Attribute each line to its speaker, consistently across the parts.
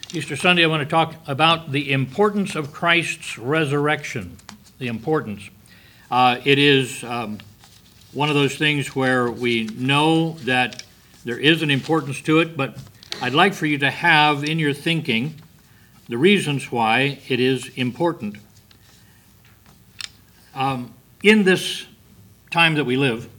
Speaker 1: Easter Sunday, I want to talk about the importance of Christ's resurrection. The importance. It is one of those things where we know that there is an importance to it, but I'd like for you to have in your thinking the reasons why it is important. In this time that we live,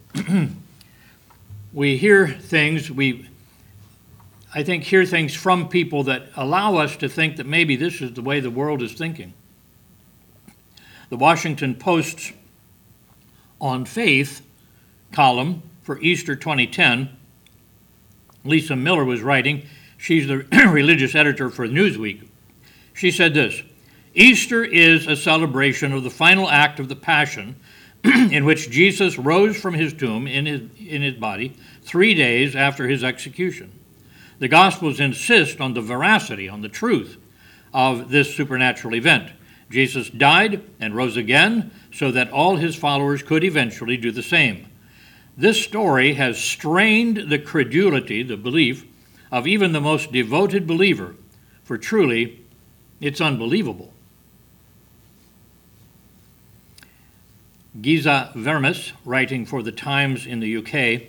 Speaker 1: we hear things, I think, hear things from people that allow us to think that maybe this is the way the world is thinking. The Washington Post's On Faith column for Easter 2010, Lisa Miller was writing. She's the religious editor for Newsweek. She said this: Easter is a celebration of the final act of the Passion in which Jesus rose from his tomb in his body 3 days after his execution. The Gospels insist on the veracity, on the truth of this supernatural event. Jesus died and rose again so that all his followers could eventually do the same. This story has strained the credulity, the belief, of even the most devoted believer, for truly, it's unbelievable. Giza Vermes, writing for the Times in the UK,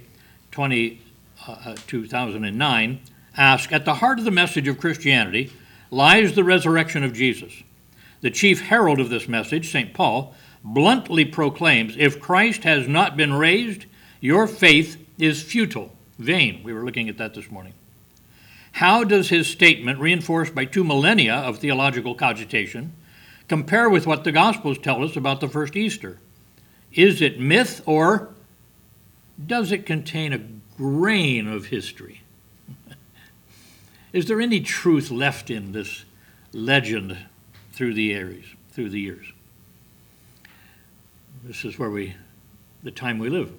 Speaker 1: 2009, asked, at the heart of the message of Christianity lies the resurrection of Jesus. The chief herald of this message, St. Paul, bluntly proclaims, if Christ has not been raised, your faith is futile, vain. We were looking at that this morning. How does his statement, reinforced by 2 millennia of theological cogitation, compare with what the Gospels tell us about the first Easter? Is it myth, or does it contain a grain of history? Is there any truth left in this legend through the years? This is where the time we live.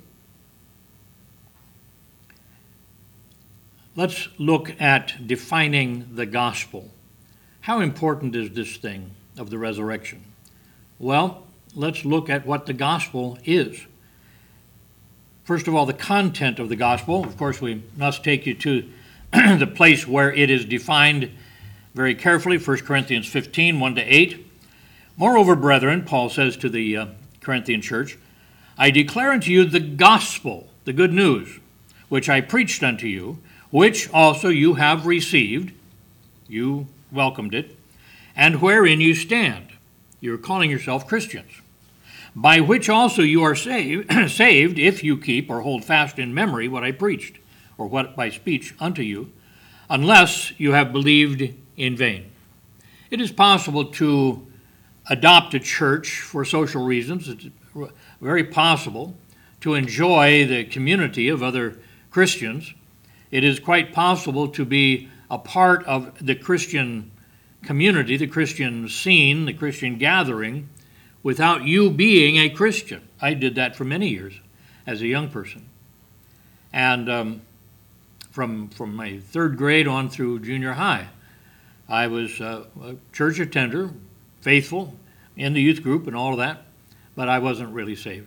Speaker 1: Let's look at defining the gospel. How important is this thing of the resurrection? Well, let's look at what the gospel is. First of all, the content of the gospel. Of course, we must take you to the place where it is defined very carefully, 1 Corinthians 15, 1-8. Moreover, brethren, Paul says to the Corinthian church, I declare unto you the gospel, the good news, which I preached unto you, which also you have received, you welcomed it, and wherein you stand. You're calling yourself Christians. By which also you are saved, if you keep or hold fast in memory what I preached, or what by speech unto you, unless you have believed in vain. It is possible to adopt a church for social reasons. It's very possible to enjoy the community of other Christians. It is quite possible to be a part of the Christian community, the Christian scene, the Christian gathering, without you being a Christian. I did that for many years as a young person. And from my 3rd grade on through junior high, I was a church attender, faithful, in the youth group and all of that, but I wasn't really saved.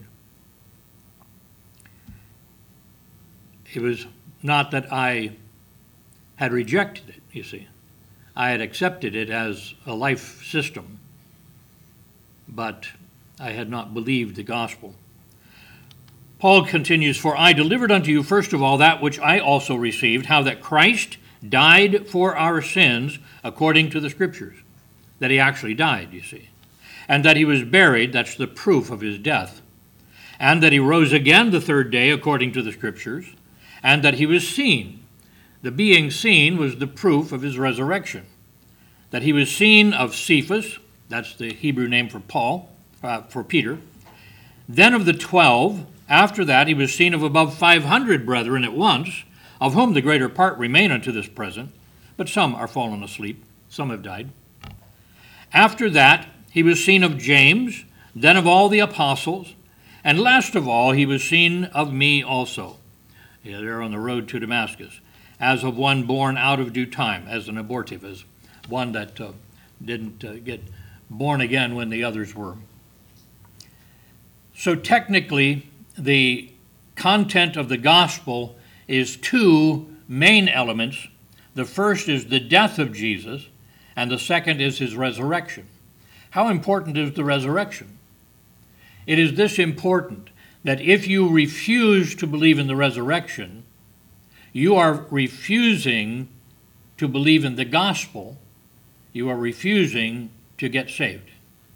Speaker 1: It was not that I had rejected it, you see. I had accepted it as a life system, but I had not believed the gospel. Paul continues, for I delivered unto you first of all that which I also received, how that Christ died for our sins according to the Scriptures. That he actually died, you see. And that he was buried, that's the proof of his death. And that he rose again the 3rd day according to the Scriptures. And that he was seen. The being seen was the proof of his resurrection. That he was seen of Cephas, that's the Hebrew name for Peter. Then of the 12, after that he was seen of above 500 brethren at once, of whom the greater part remain unto this present, but some are fallen asleep, some have died. After that he was seen of James, then of all the apostles, and last of all he was seen of me also. They're on the road to Damascus, as of one born out of due time, as an abortive, as one that didn't get born again when the others were. So technically, the content of the gospel is 2 main elements. The first is the death of Jesus, and the second is his resurrection. How important is the resurrection? It is this important that if you refuse to believe in the resurrection, you are refusing to believe in the gospel. You are refusing to get saved.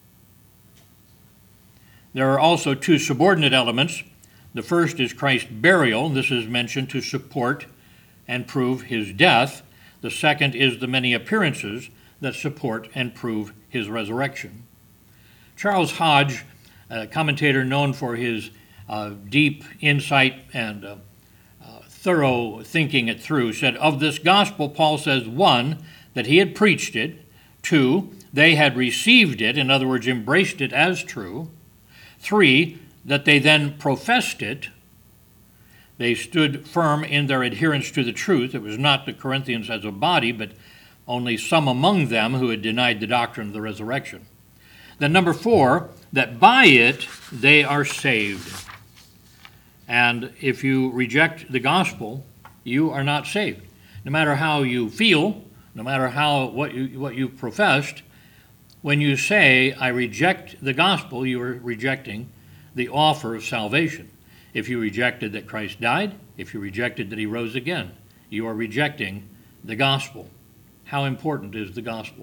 Speaker 1: There are also two subordinate elements. The first is Christ's burial. This is mentioned to support and prove his death. The second is the many appearances that support and prove his resurrection. Charles Hodge, a commentator known for his deep insight and thorough thinking it through, said, of this gospel, Paul says, 1, that he had preached it; 2, they had received it, in other words, embraced it as true; 3, that they then professed it. They stood firm in their adherence to the truth. It was not the Corinthians as a body, but only some among them who had denied the doctrine of the resurrection. Then number 4, that by it they are saved. And if you reject the gospel, you are not saved. No matter how you feel, no matter what you professed, when you say, I reject the gospel, you are rejecting the offer of salvation. If you rejected that Christ died, if you rejected that he rose again, you are rejecting the gospel. How important is the gospel?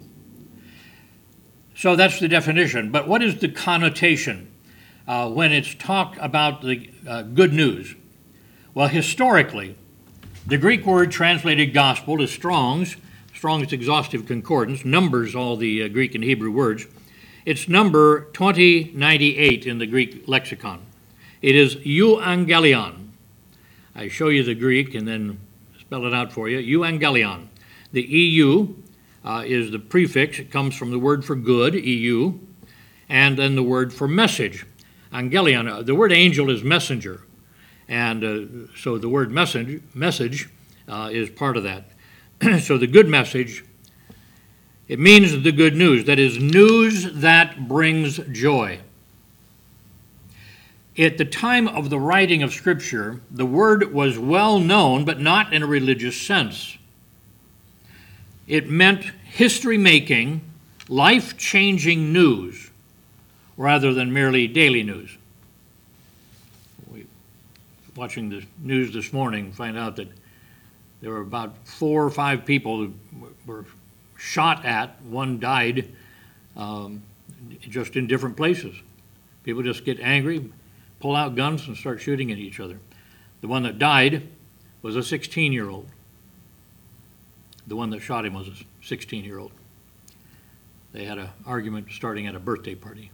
Speaker 1: So that's the definition. But what is the connotation when it's talk about the good news? Well, historically, the Greek word translated gospel is Strong's Exhaustive Concordance, numbers all the Greek and Hebrew words. It's number 2098 in the Greek lexicon. It is euangelion. I show you the Greek and then spell it out for you. Euangelion. The EU is the prefix. It comes from the word for good, EU, and then the word for message, angelion. The word angel is messenger, and so the word message is part of that. So the good message, it means the good news. That is, news that brings joy. At the time of the writing of Scripture, the word was well known, but not in a religious sense. It meant history-making, life-changing news, rather than merely daily news. Watching the news this morning, find out that there were about 4 or 5 people who were shot at. One died just in different places. People just get angry, pull out guns, and start shooting at each other. The one that died was a 16-year-old. The one that shot him was a 16-year-old. They had an argument starting at a birthday party.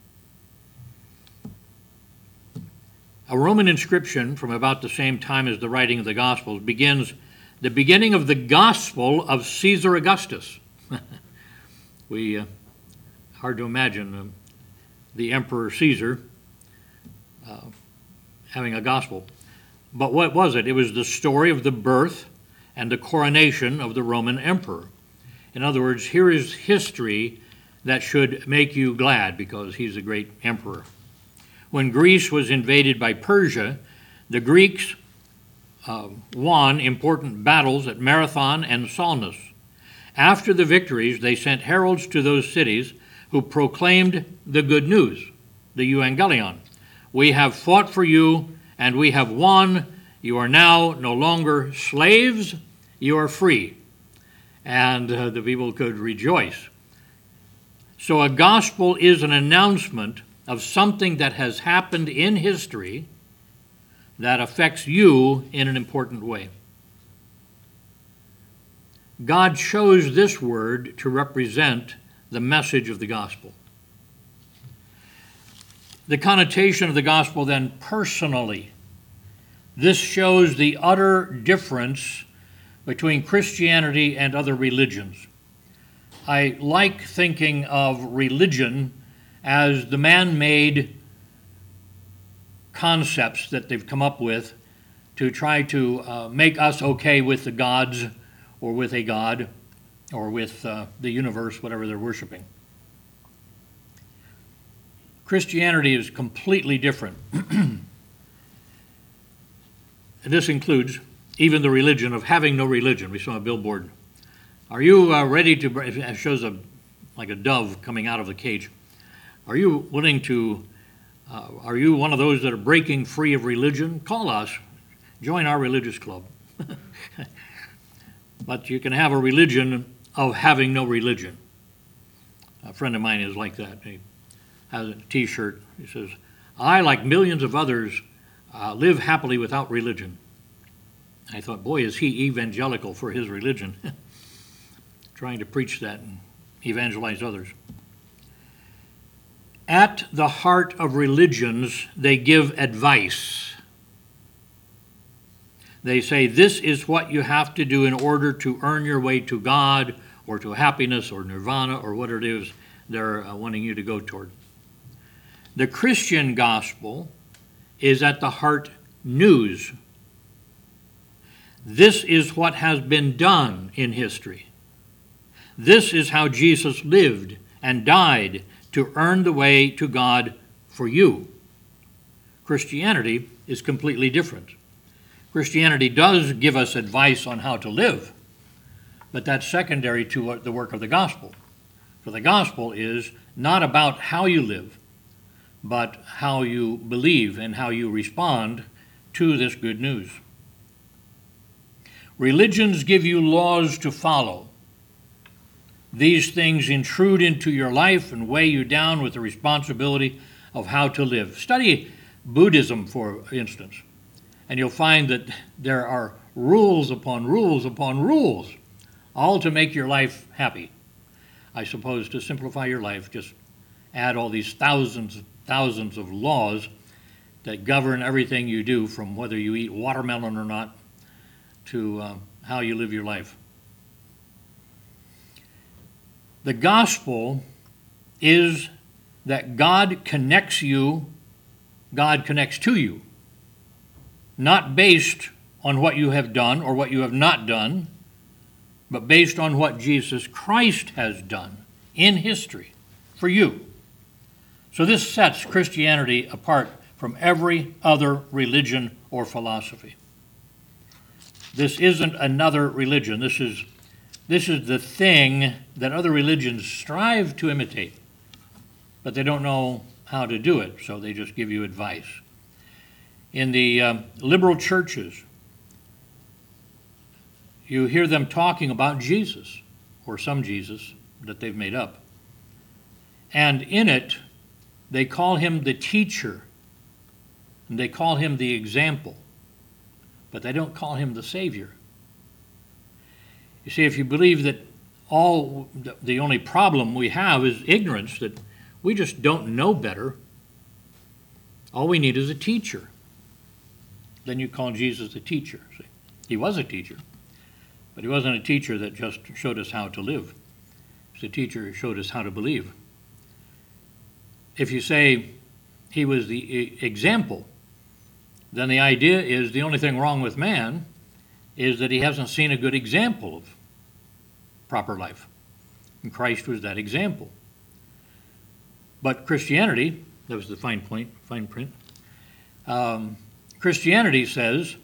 Speaker 1: A Roman inscription from about the same time as the writing of the Gospels begins, the beginning of the gospel of Caesar Augustus. Hard to imagine the Emperor Caesar having a gospel. But what was it? It was the story of the birth and the coronation of the Roman emperor. In other words, here is history that should make you glad because he's a great emperor. When Greece was invaded by Persia, the Greeks won important battles at Marathon and Salmis. After the victories, they sent heralds to those cities who proclaimed the good news, the euangelion. We have fought for you, and we have won. You are now no longer slaves, you are free. And the people could rejoice. So a gospel is an announcement of something that has happened in history that affects you in an important way. God chose this word to represent the message of the gospel. The connotation of the gospel then personally. This shows the utter difference between Christianity and other religions. I like thinking of religion as the man-made concepts that they've come up with to try to make us okay with the gods or with a god or with the universe, whatever they're worshiping. Christianity is completely different. This includes even the religion of having no religion. We saw a billboard Are you ready to, it shows like a dove coming out of the cage. Are you willing to, are you one of those that are breaking free of religion? Call us. Join our religious club. But you can have a religion of having no religion. A friend of mine is like that. He has a T-shirt. He says, I, like millions of others, live happily without religion. I thought, boy, is he evangelical for his religion. Trying to preach that and evangelize others. At the heart of religions, they give advice. They say, this is what you have to do in order to earn your way to God or to happiness or nirvana or whatever it is they're wanting you to go toward. The Christian gospel is at the heart news. This is what has been done in history. This is how Jesus lived and died to earn the way to God for you. Christianity is completely different. Christianity does give us advice on how to live, but that's secondary to the work of the gospel. For the gospel is not about how you live, but how you believe and how you respond to this good news. Religions give you laws to follow. These things intrude into your life and weigh you down with the responsibility of how to live. Study Buddhism, for instance, and you'll find that there are rules upon rules upon rules, all to make your life happy. I suppose to simplify your life, just add all these thousands of laws that govern everything you do, from whether you eat watermelon or not to how you live your life. The gospel is that God connects you, God connects to you, not based on what you have done or what you have not done, but based on what Jesus Christ has done in history for you. So this sets Christianity apart from every other religion or philosophy. This isn't another religion. This is the thing that other religions strive to imitate, but they don't know how to do it, so they just give you advice. In the liberal churches, you hear them talking about Jesus, or some Jesus that they've made up. And in it, they call him the teacher, and they call him the example, but they don't call him the Savior. You see, if you believe that the only problem we have is ignorance, that we just don't know better, all we need is a teacher. Then you call Jesus a teacher. See, he was a teacher, but he wasn't a teacher that just showed us how to live. He was a teacher who showed us how to believe. If you say he was the example, then the idea is the only thing wrong with man is that he hasn't seen a good example of proper life. And Christ was that example. But Christianity, that was the fine print, Christianity says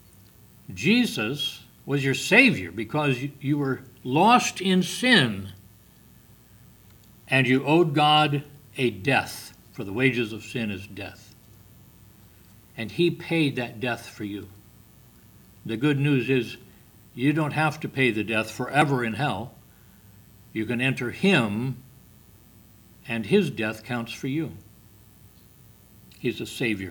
Speaker 1: Jesus was your Savior because you were lost in sin and you owed God a death, for the wages of sin is death. And he paid that death for you. The good news is you don't have to pay the death forever in hell. You can enter him, and his death counts for you. He's a Savior.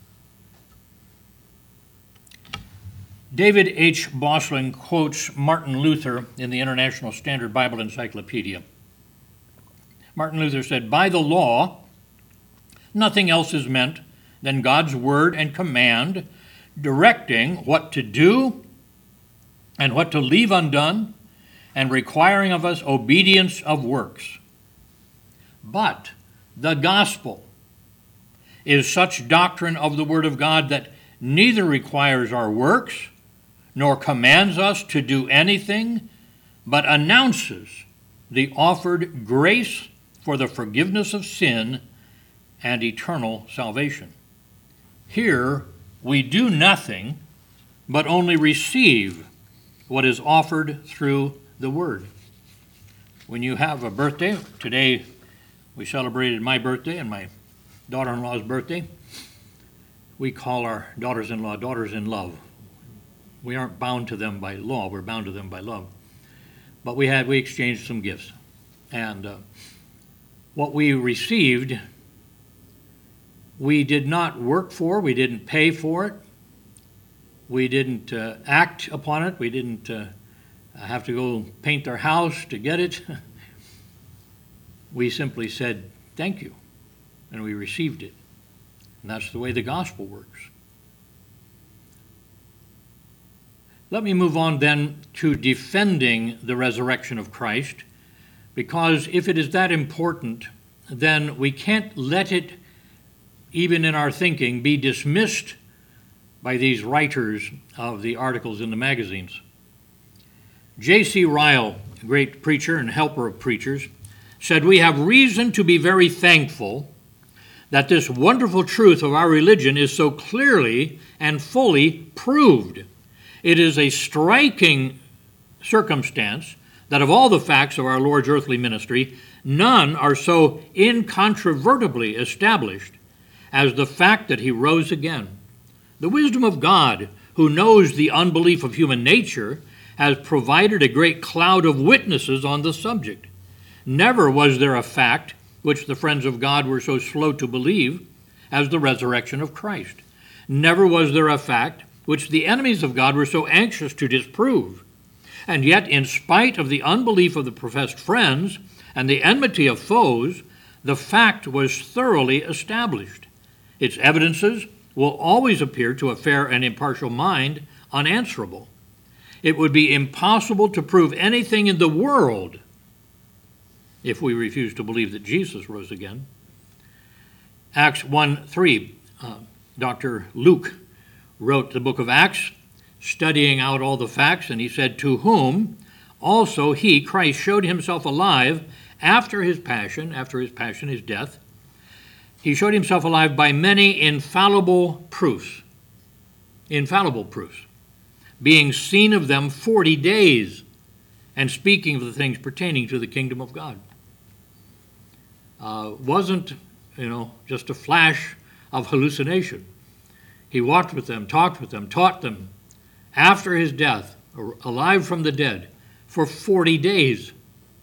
Speaker 1: David H. Bosling quotes Martin Luther in the International Standard Bible Encyclopedia. Martin Luther said, "By the law, nothing else is meant than God's word and command, directing what to do and what to leave undone, and requiring of us obedience of works. But the gospel is such doctrine of the word of God that neither requires our works nor commands us to do anything, but announces the offered grace for the forgiveness of sin and eternal salvation. Here we do nothing, but only receive what is offered through the Word. When you have a birthday, today we celebrated my birthday and my daughter-in-law's birthday. We call our daughters-in-law daughters-in-love. We aren't bound to them by law, we're bound to them by love. But we exchanged some gifts. And what we received, we did not work for, we didn't pay for it, we didn't act upon it, we didn't have to go paint our house to get it. We simply said, thank you, and we received it. And that's the way the gospel works. Let me move on then to defending the resurrection of Christ, because if it is that important, then we can't let it, even in our thinking, be dismissed by these writers of the articles in the magazines. J.C. Ryle, a great preacher and helper of preachers, said, "We have reason to be very thankful that this wonderful truth of our religion is so clearly and fully proved. It is a striking circumstance that of all the facts of our Lord's earthly ministry, none are so incontrovertibly established as the fact that he rose again. The wisdom of God, who knows the unbelief of human nature, has provided a great cloud of witnesses on the subject. Never was there a fact which the friends of God were so slow to believe as the resurrection of Christ. Never was there a fact which the enemies of God were so anxious to disprove. And yet, in spite of the unbelief of the professed friends and the enmity of foes, the fact was thoroughly established. Its evidences will always appear to a fair and impartial mind unanswerable. It would be impossible to prove anything in the world if we refuse to believe that Jesus rose again." Acts 1:3, Dr. Luke wrote the book of Acts, studying out all the facts, and he said, "To whom also he, Christ, showed himself alive after his passion, his death. He showed himself alive by many infallible proofs, being seen of them 40 days, and speaking of the things pertaining to the kingdom of God." Wasn't, just a flash of hallucination. He walked with them, talked with them, taught them after his death, alive from the dead, for 40 days.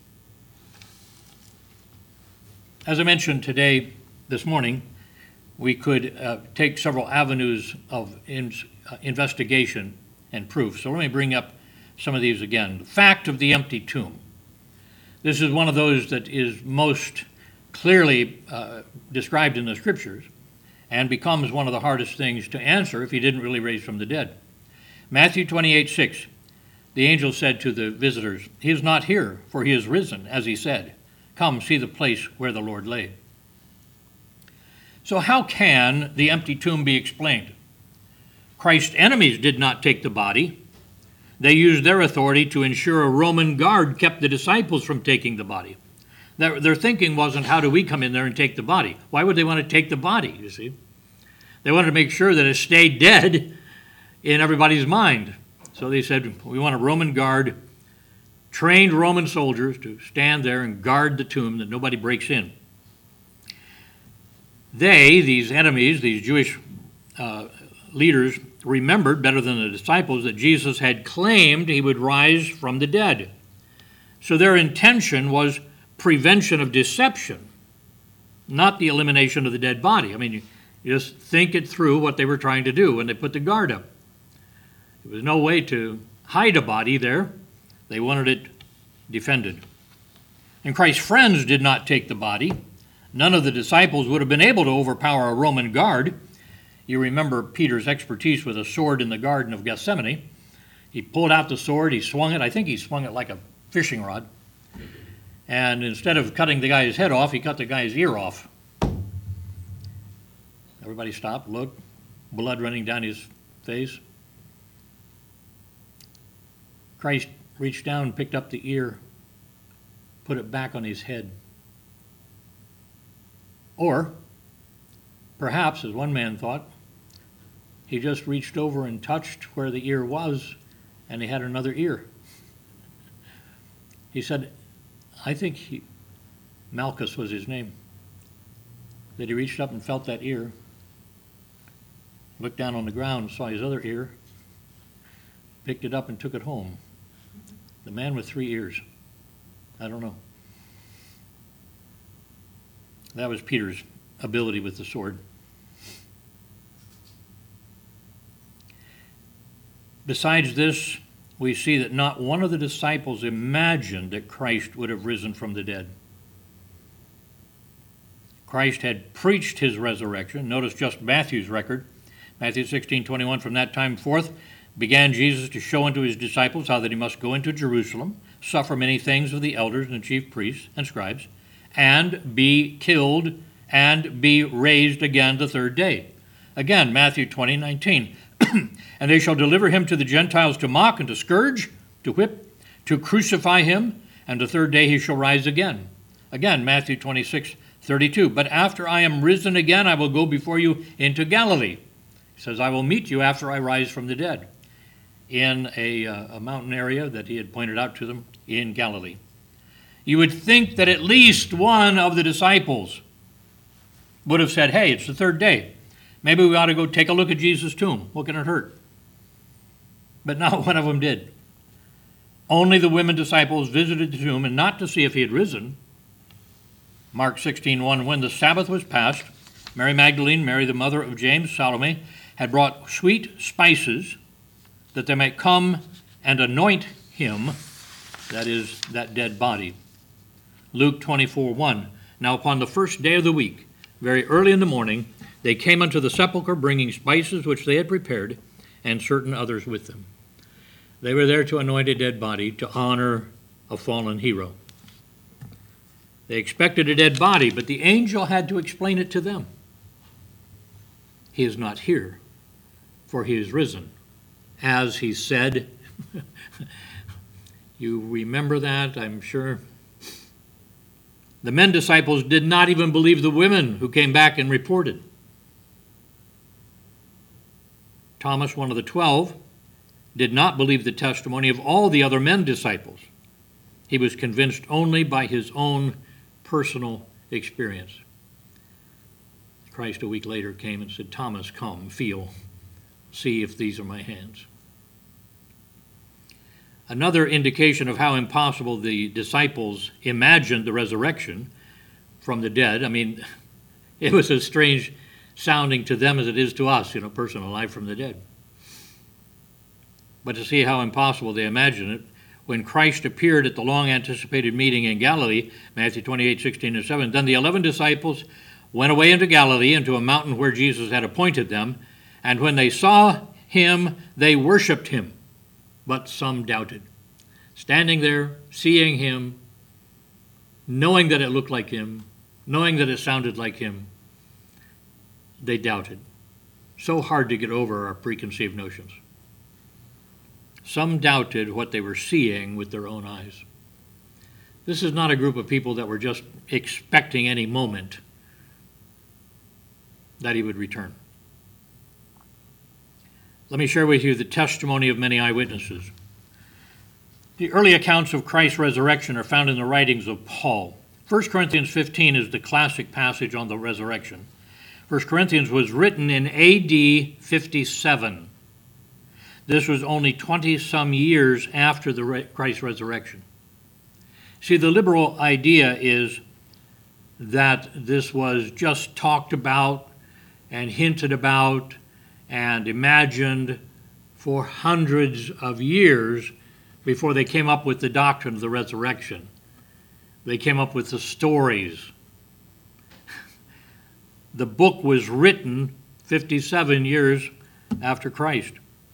Speaker 1: As I mentioned this morning, we could take several avenues of investigation and proof. So let me bring up some of these again. The fact of the empty tomb. This is one of those that is most clearly described in the scriptures and becomes one of the hardest things to answer if he didn't really raise from the dead. Matthew 28:6, the angel said to the visitors, "He is not here, for he is risen, as he said. Come, see the place where the Lord lay." So how can the empty tomb be explained? Christ's enemies did not take the body. They used their authority to ensure a Roman guard kept the disciples from taking the body. Their thinking wasn't, how do we come in there and take the body? Why would they want to take the body, you see? They wanted to make sure that it stayed dead in everybody's mind. So they said, we want a Roman guard, trained Roman soldiers to stand there and guard the tomb that nobody breaks in. These enemies, these Jewish leaders, remembered better than the disciples that Jesus had claimed he would rise from the dead. So their intention was prevention of deception, not the elimination of the dead body. I mean, you just think it through what they were trying to do when they put the guard up. There was no way to hide a body there. They wanted it defended. And Christ's friends did not take the body. None of the disciples would have been able to overpower a Roman guard. You remember Peter's expertise with a sword in the Garden of Gethsemane. He pulled out the sword, he swung it. I think he swung it like a fishing rod. And instead of cutting the guy's head off, he cut the guy's ear off. Everybody stopped, looked, blood running down his face. Christ reached down, picked up the ear, put it back on his head. Or, perhaps, as one man thought, he just reached over and touched where the ear was, and he had another ear. He said, I think Malchus was his name, that he reached up and felt that ear, looked down on the ground and saw his other ear, picked it up and took it home. The man with 3 ears. I don't know. That was Peter's ability with the sword. Besides this, we see that not one of the disciples imagined that Christ would have risen from the dead. Christ had preached his resurrection. Notice just Matthew's record. Matthew 16:21, from that time forth began Jesus to show unto his disciples how that he must go into Jerusalem, suffer many things of the elders and the chief priests and scribes, and be killed and be raised again the third day. Again, Matthew 20:19. And they shall deliver him to the Gentiles to mock and to scourge, to whip, to crucify him, and the third day he shall rise again. Again, Matthew 26:32. But after I am risen again, I will go before you into Galilee. He says, I will meet you after I rise from the dead, in a mountain area that he had pointed out to them in Galilee. You would think that at least one of the disciples would have said, hey, it's the third day. Maybe we ought to go take a look at Jesus' tomb. What can it hurt? But not one of them did. Only the women disciples visited the tomb, and not to see if he had risen. Mark 16:1, when the Sabbath was past, Mary Magdalene, Mary the mother of James, Salome, had brought sweet spices that they might come and anoint him, that is, that dead body. Luke 24:1, now upon the first day of the week, very early in the morning, they came unto the sepulchre, bringing spices which they had prepared, and certain others with them. They were there to anoint a dead body, to honor a fallen hero. They expected a dead body, but the angel had to explain it to them. He is not here, for he is risen, as he said. You remember that, I'm sure. The men disciples did not even believe the women who came back and reported. Thomas, one of the 12, did not believe the testimony of all the other men disciples. He was convinced only by his own personal experience. Christ a week later came and said, Thomas, come, feel, see if these are my hands. Another indication of how impossible the disciples imagined the resurrection from the dead. I mean, it was as strange sounding to them as it is to us, person alive from the dead. But to see how impossible they imagined it, when Christ appeared at the long-anticipated meeting in Galilee, Matthew 28:16-7, then the 11 disciples went away into Galilee, into a mountain where Jesus had appointed them, and when they saw him, they worshipped him, but some doubted. Standing there, seeing him, knowing that it looked like him, knowing that it sounded like him, they doubted. So hard to get over our preconceived notions. Some doubted what they were seeing with their own eyes. This is not a group of people that were just expecting any moment that he would return. Let me share with you the testimony of many eyewitnesses. The early accounts of Christ's resurrection are found in the writings of Paul. 1 Corinthians 15 is the classic passage on the resurrection. 1 Corinthians was written in AD 57. This was only 20-some years after Christ's resurrection. See, the liberal idea is that this was just talked about and hinted about and imagined for hundreds of years before they came up with the doctrine of the resurrection. They came up with the stories. The book was written 57 years after Christ.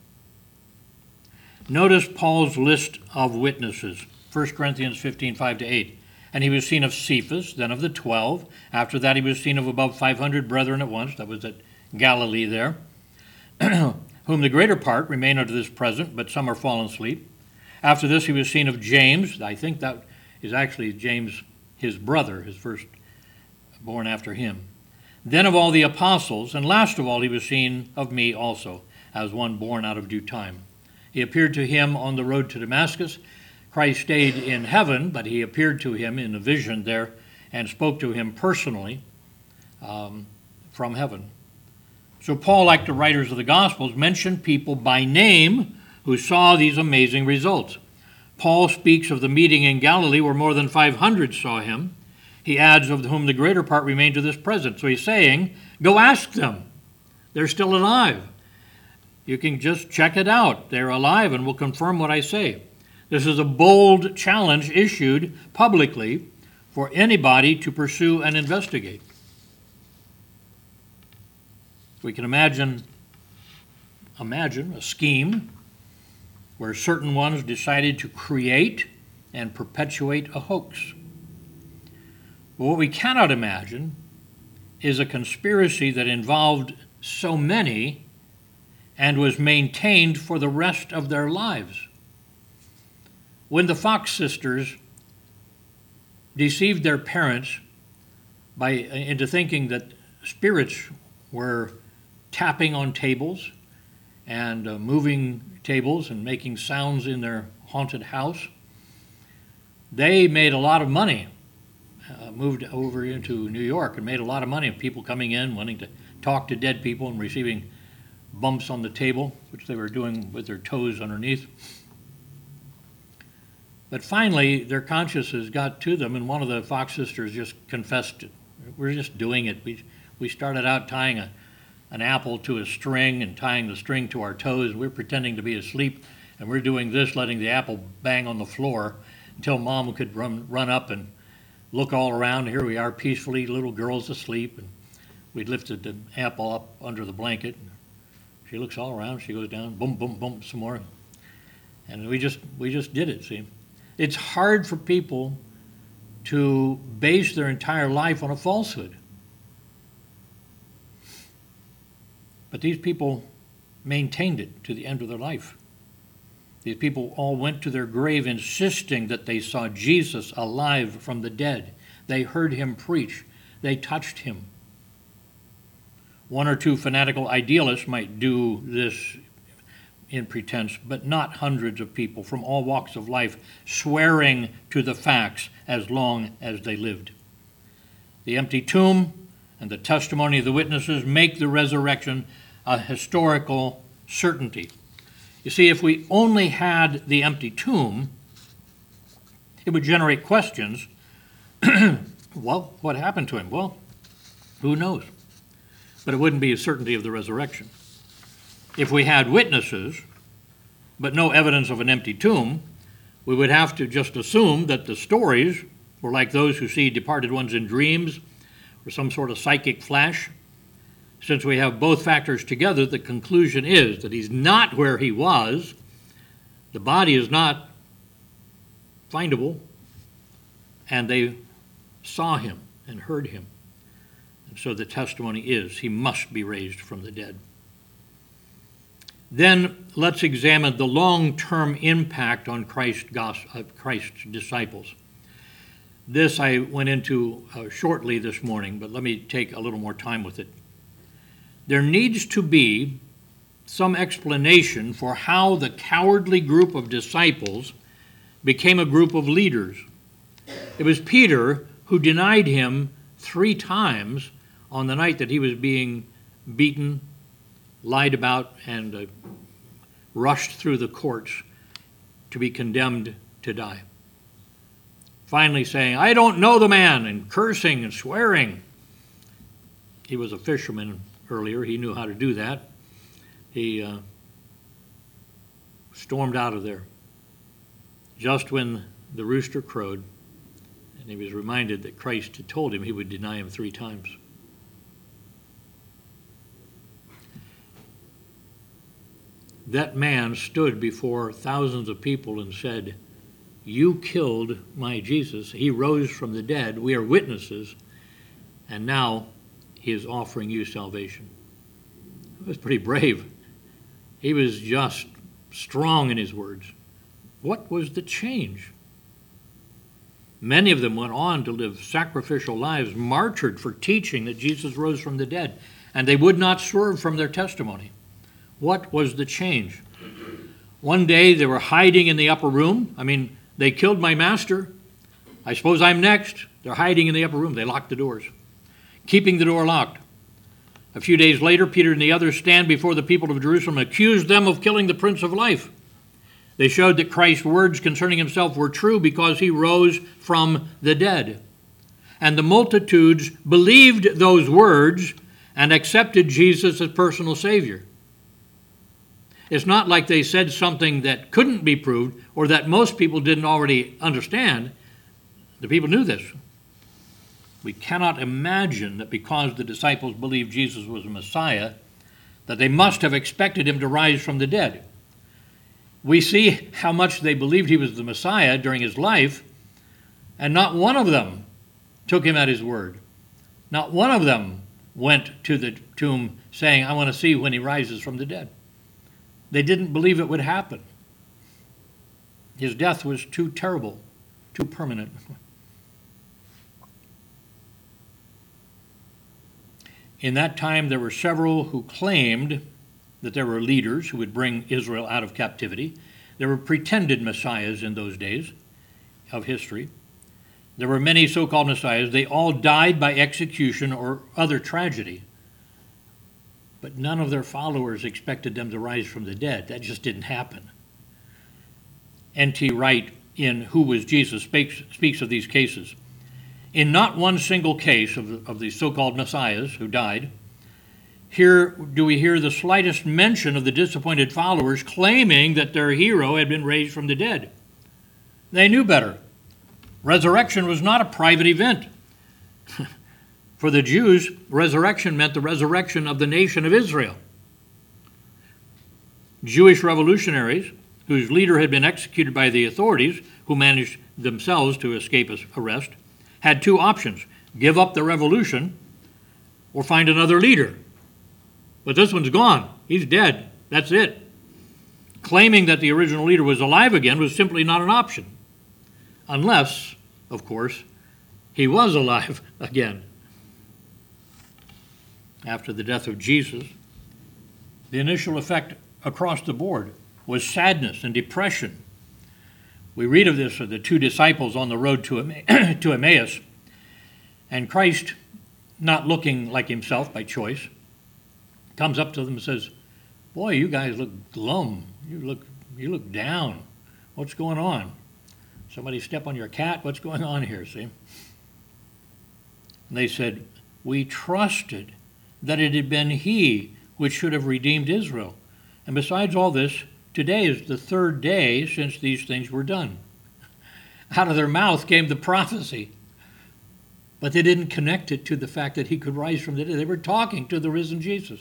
Speaker 1: Notice Paul's list of witnesses. 1 Corinthians 15, 5-8. And he was seen of Cephas, then of the 12. After that he was seen of above 500 brethren at once. That was at Galilee there. Whom the greater part remain unto this present, but some are fallen asleep. After this he was seen of James. I think that is actually James, his brother, his first born after him. Then of all the apostles, and last of all he was seen of me also, as one born out of due time. He appeared to him on the road to Damascus, Christ stayed in heaven, but he appeared to him in a vision there and spoke to him personally from heaven. So Paul, like the writers of the Gospels, mentioned people by name who saw these amazing results. Paul speaks of the meeting in Galilee where more than 500 saw him. He adds, of whom the greater part remain to this present. So he's saying, go ask them. They're still alive. You can just check it out. They're alive and will confirm what I say. This is a bold challenge issued publicly for anybody to pursue and investigate. We can imagine a scheme where certain ones decided to create and perpetuate a hoax. But what we cannot imagine is a conspiracy that involved so many and was maintained for the rest of their lives. When the Fox sisters deceived their parents into thinking that spirits were tapping on tables and moving tables and making sounds in their haunted house, they made a lot of money, moved over into New York and made a lot of money of people coming in wanting to talk to dead people and receiving bumps on the table, which they were doing with their toes underneath. But finally, their consciences got to them, and one of the Fox sisters just confessed it. We're just doing it. We started out tying an apple to a string and tying the string to our toes. We're pretending to be asleep, and we're doing this, letting the apple bang on the floor until Mom could run up and look all around. Here we are, peacefully, little girl's asleep, and we'd lifted the apple up under the blanket. She looks all around. She goes down, boom, boom, boom, some more, and we just did it. See, it's hard for people to base their entire life on a falsehood. But these people maintained it to the end of their life. These people all went to their grave insisting that they saw Jesus alive from the dead. They heard him preach. They touched him. One or two fanatical idealists might do this in pretense, but not hundreds of people from all walks of life swearing to the facts as long as they lived. The empty tomb and the testimony of the witnesses make the resurrection a historical certainty. You see, if we only had the empty tomb, it would generate questions. Well, what happened to him? Well, who knows? But it wouldn't be a certainty of the resurrection. If we had witnesses, but no evidence of an empty tomb, we would have to just assume that the stories were like those who see departed ones in dreams or some sort of psychic flash. Since we have both factors together, the conclusion is that he's not where he was, the body is not findable, and they saw him and heard him. And so the testimony is he must be raised from the dead. Then let's examine the long-term impact on Christ's disciples. This I went into shortly this morning, but let me take a little more time with it. There needs to be some explanation for how the cowardly group of disciples became a group of leaders. It was Peter who denied him 3 times on the night that he was being beaten, lied about, and rushed through the courts to be condemned to die. Finally saying, "I don't know the man," and cursing and swearing. He was a fisherman earlier. He knew how to do that. He stormed out of there just when the rooster crowed, and he was reminded that Christ had told him he would deny him 3 times. That man stood before thousands of people and said, "You killed my Jesus. He rose from the dead. We are witnesses. And now he is offering you salvation." It was pretty brave. He was just strong in his words. What was the change? Many of them went on to live sacrificial lives, martyred for teaching that Jesus rose from the dead, and they would not swerve from their testimony. What was the change? One day they were hiding in the upper room. They killed my master. I suppose I'm next. They're hiding in the upper room. They locked the doors, keeping the door locked. A few days later, Peter and the others stand before the people of Jerusalem and accuse them of killing the Prince of Life. They showed that Christ's words concerning himself were true because he rose from the dead. And the multitudes believed those words and accepted Jesus as personal Savior. It's not like they said something that couldn't be proved or that most people didn't already understand. The people knew this. We cannot imagine that because the disciples believed Jesus was a Messiah, that they must have expected him to rise from the dead. We see how much they believed he was the Messiah during his life, and not one of them took him at his word. Not one of them went to the tomb saying, I want to see when he rises from the dead. They didn't believe it would happen. His death was too terrible, too permanent. In that time, there were several who claimed that there were leaders who would bring Israel out of captivity. There were pretended messiahs in those days of history. There were many so-called messiahs. They all died by execution or other tragedy. But none of their followers expected them to rise from the dead. That just didn't happen. N.T. Wright, in Who Was Jesus, speaks of these cases. In not one single case of the so-called messiahs who died, here do we hear the slightest mention of the disappointed followers claiming that their hero had been raised from the dead. They knew better. Resurrection was not a private event. For the Jews, resurrection meant the resurrection of the nation of Israel. Jewish revolutionaries, whose leader had been executed by the authorities, who managed themselves to escape arrest, had two options: give up the revolution or find another leader. But this one's gone. He's dead. That's it. Claiming that the original leader was alive again was simply not an option. Unless, of course, he was alive again. After the death of Jesus, the initial effect across the board was sadness and depression. We read of this of the two disciples on the road to Emmaus, and Christ, not looking like himself by choice, comes up to them and says, "Boy, you guys look glum. You look down. What's going on? Somebody step on your cat? What's going on here, see?" And they said, "We trusted that it had been he which should have redeemed Israel. And besides all this, today is the third day since these things were done." Out of their mouth came the prophecy, but they didn't connect it to the fact that he could rise from the dead. They were talking to the risen Jesus.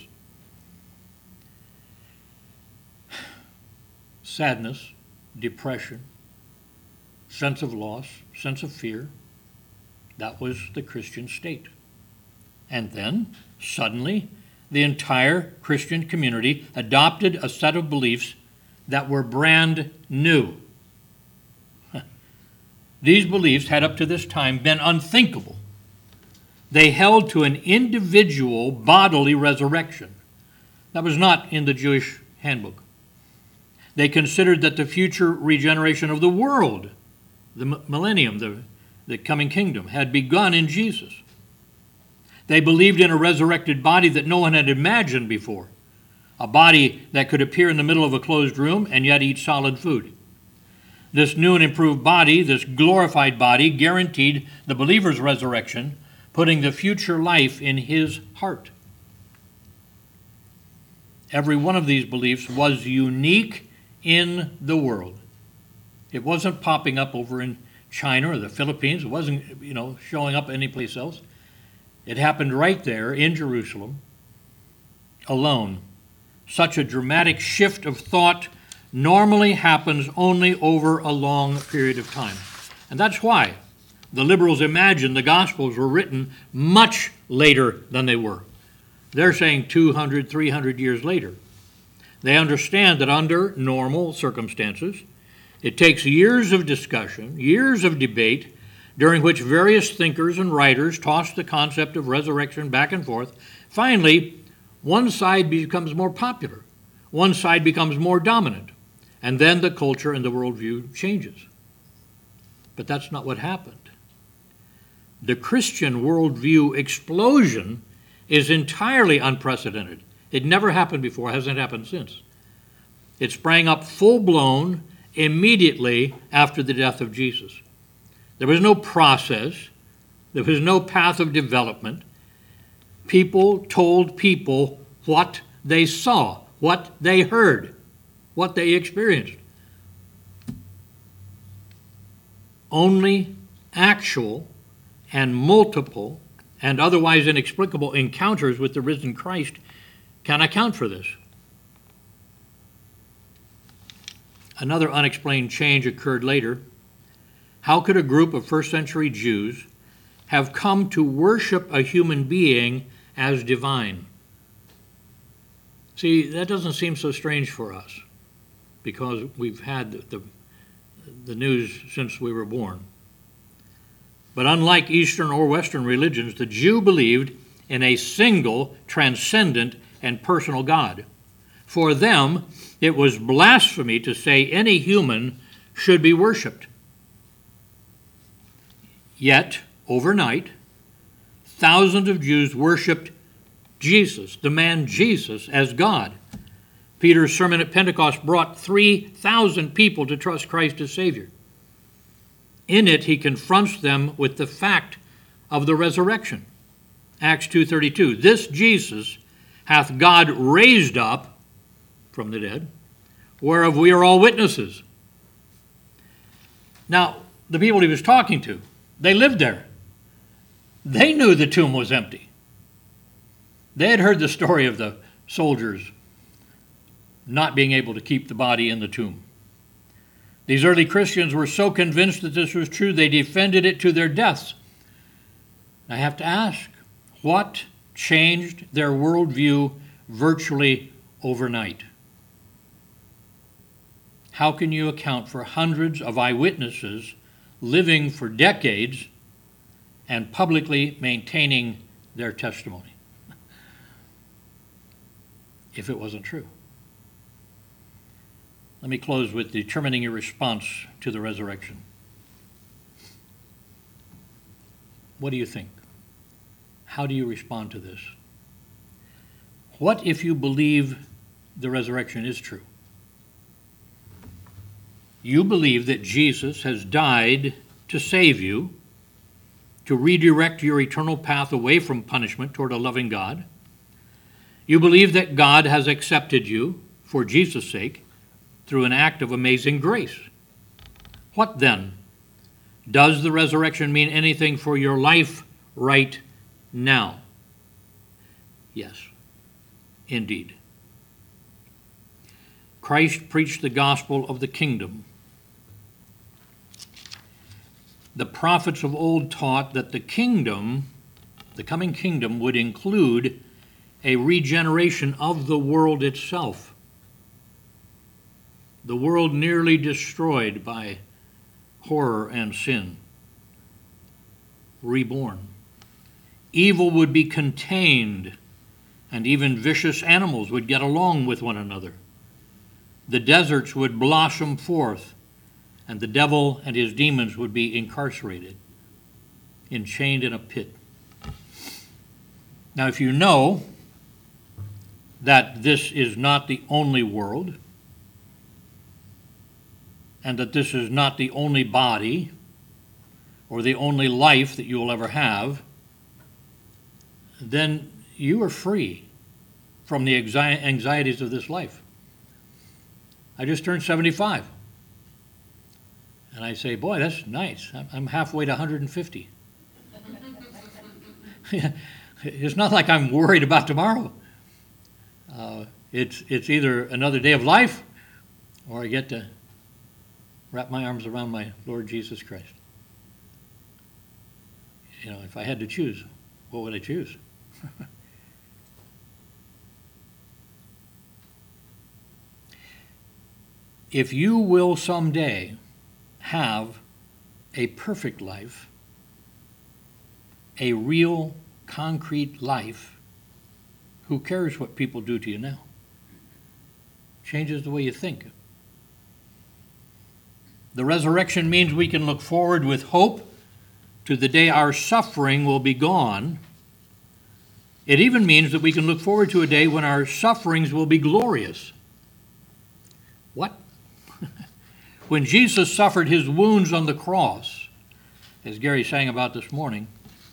Speaker 1: Sadness, depression, sense of loss, sense of fear, that was the Christian state. And then, suddenly, the entire Christian community adopted a set of beliefs that were brand new. These beliefs had up to this time been unthinkable. They held to an individual bodily resurrection. That was not in the Jewish handbook. They considered that the future regeneration of the world, the millennium, the coming kingdom, had begun in Jesus. They believed in a resurrected body that no one had imagined before, a body that could appear in the middle of a closed room and yet eat solid food. This new and improved body, this glorified body, guaranteed the believer's resurrection, putting the future life in his heart. Every one of these beliefs was unique in the world. It wasn't popping up over in China or the Philippines. It wasn't, showing up anyplace else. It happened right there in Jerusalem, alone. Such a dramatic shift of thought normally happens only over a long period of time. And that's why the liberals imagine the Gospels were written much later than they were. They're saying 200, 300 years later. They understand that under normal circumstances, it takes years of discussion, years of debate, during which various thinkers and writers toss the concept of resurrection back and forth. Finally, one side becomes more popular. One side becomes more dominant. And then the culture and the worldview changes. But that's not what happened. The Christian worldview explosion is entirely unprecedented. It never happened before, hasn't happened since. It sprang up full-blown immediately after the death of Jesus. There was no process. There was no path of development. People told people what they saw, what they heard, what they experienced. Only actual and multiple and otherwise inexplicable encounters with the risen Christ can account for this. Another unexplained change occurred later. How could a group of first century Jews have come to worship a human being as divine? See, that doesn't seem so strange for us because we've had the news since we were born. But unlike Eastern or Western religions, the Jew believed in a single, transcendent, and personal God. For them, it was blasphemy to say any human should be worshipped. Yet, overnight, thousands of Jews worshipped Jesus, the man Jesus, as God. Peter's sermon at Pentecost brought 3,000 people to trust Christ as Savior. In it, he confronts them with the fact of the resurrection. Acts 2:32, this Jesus hath God raised up from the dead, whereof we are all witnesses. Now, the people he was talking to, they lived there. They knew the tomb was empty. They had heard the story of the soldiers not being able to keep the body in the tomb. These early Christians were so convinced that this was true, they defended it to their deaths. I have to ask, what changed their worldview virtually overnight? How can you account for hundreds of eyewitnesses living for decades and publicly maintaining their testimony if it wasn't true? Let me close with determining your response to the resurrection. What do you think? How do you respond to this? What if you believe the resurrection is true? You believe that Jesus has died to save you, to redirect your eternal path away from punishment toward a loving God. You believe that God has accepted you for Jesus' sake through an act of amazing grace. What then? Does the resurrection mean anything for your life right now? Yes, indeed. Christ preached the gospel of the kingdom. The prophets of old taught that the kingdom, the coming kingdom, would include a regeneration of the world itself. The world nearly destroyed by horror and sin. Reborn. Evil would be contained, and even vicious animals would get along with one another. The deserts would blossom forth, and the devil and his demons would be incarcerated, enchained in a pit. Now, if you know that this is not the only world, and that this is not the only body or the only life that you will ever have, then you are free from the anxieties of this life. I just turned 75. And I say, boy, that's nice. I'm halfway to 150. It's not like I'm worried about tomorrow. It's either another day of life or I get to wrap my arms around my Lord Jesus Christ. You know, if I had to choose, what would I choose? If you will someday have a perfect life, a real, concrete life, who cares what people do to you now? Changes the way you think. The resurrection means we can look forward with hope to the day our suffering will be gone. It even means that we can look forward to a day when our sufferings will be glorious. What? When Jesus suffered his wounds on the cross, as Gary sang about this morning,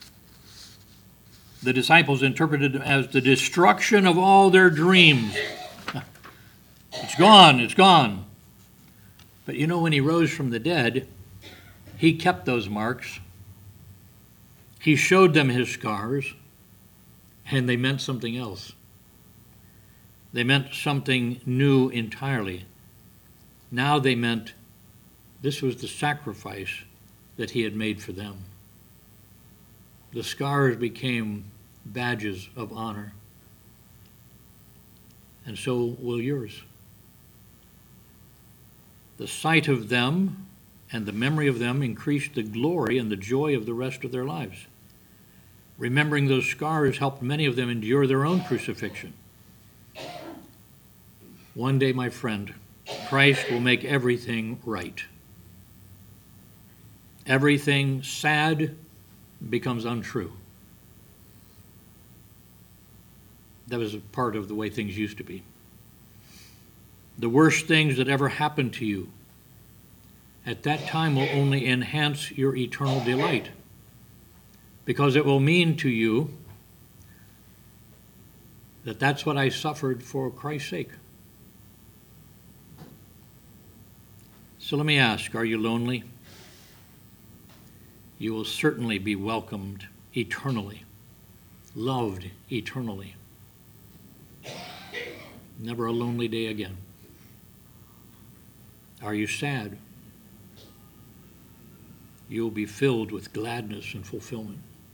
Speaker 1: the disciples interpreted it as the destruction of all their dreams. It's gone, it's gone. But you know, when he rose from the dead, he kept those marks. He showed them his scars, and they meant something else. They meant something new entirely. Now they meant this was the sacrifice that he had made for them. The scars became badges of honor, and so will yours. The sight of them and the memory of them increased the glory and the joy of the rest of their lives. Remembering those scars helped many of them endure their own crucifixion. One day, my friend, Christ will make everything right. Everything sad becomes untrue. That was a part of the way things used to be. The worst things that ever happened to you at that time will only enhance your eternal delight, because it will mean to you that that's what I suffered for Christ's sake. So let me ask, are you lonely? You will certainly be welcomed eternally, loved eternally. Never a lonely day again. Are you sad? You will be filled with gladness and fulfillment.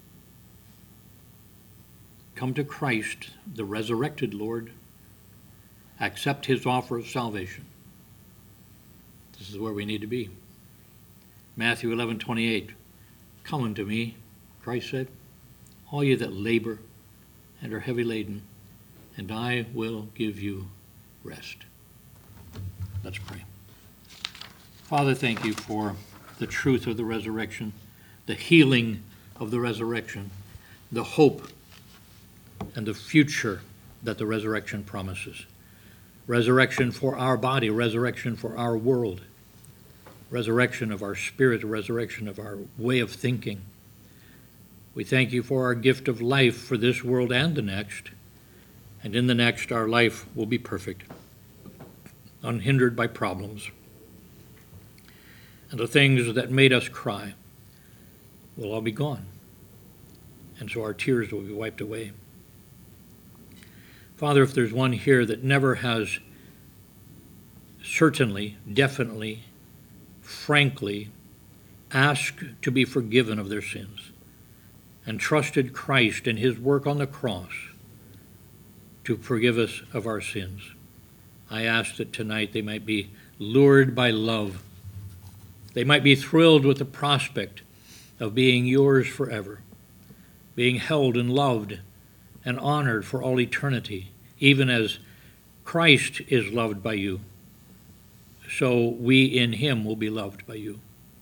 Speaker 1: Come to Christ, the resurrected Lord. Accept his offer of salvation. This is where we need to be. Matthew 11:28. Come unto me, Christ said, all you that labor and are heavy laden, and I will give you rest. Let's pray. Father, thank you for the truth of the resurrection, the healing of the resurrection, the hope and the future that the resurrection promises. Resurrection for our body, resurrection for our world, resurrection of our spirit, resurrection of our way of thinking. We thank you for our gift of life for this world and the next. And in the next, our life will be perfect, unhindered by problems. And the things that made us cry will all be gone. And so our tears will be wiped away. Father, if there's one here that never has certainly, definitely, frankly asked to be forgiven of their sins and trusted Christ and his work on the cross to forgive us of our sins, I ask that tonight they might be lured by love. They might be thrilled with the prospect of being yours forever, being held and loved and honored for all eternity, even as Christ is loved by you. So we in him will be loved by you.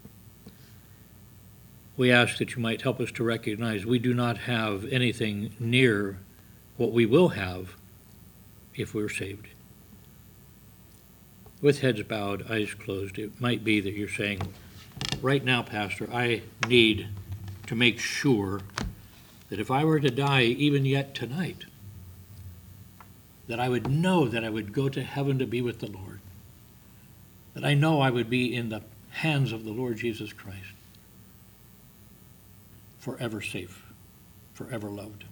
Speaker 1: We ask that you might help us to recognize we do not have anything near what we will have if we're saved. With heads bowed, eyes closed, it might be that you're saying, right now, Pastor, I need to make sure that if I were to die even yet tonight, that I would know that I would go to heaven to be with the Lord, that I know I would be in the hands of the Lord Jesus Christ, forever safe, forever loved.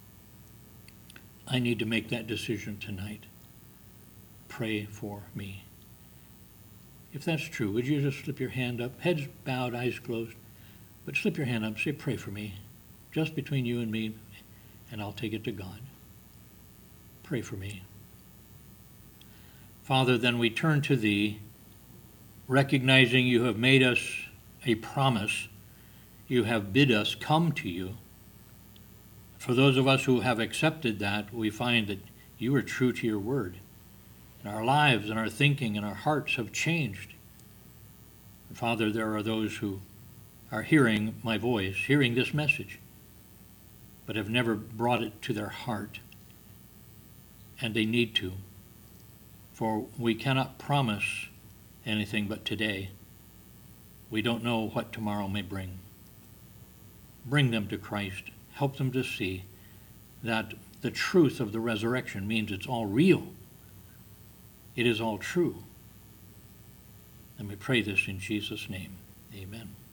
Speaker 1: I need to make that decision tonight. Pray for me. If that's true, would you just slip your hand up, heads bowed, eyes closed, but slip your hand up, say, pray for me, just between you and me, and I'll take it to God. Pray for me. Father, then we turn to thee, recognizing you have made us a promise. You have bid us come to you. For those of us who have accepted that, we find that you are true to your word. And our lives and our thinking and our hearts have changed. Father, there are those who are hearing my voice, hearing this message, but have never brought it to their heart, and they need to, for we cannot promise anything but today. We don't know what tomorrow may bring. Bring them to Christ. Help them to see that the truth of the resurrection means it's all real. It is all true. And we pray this in Jesus' name. Amen.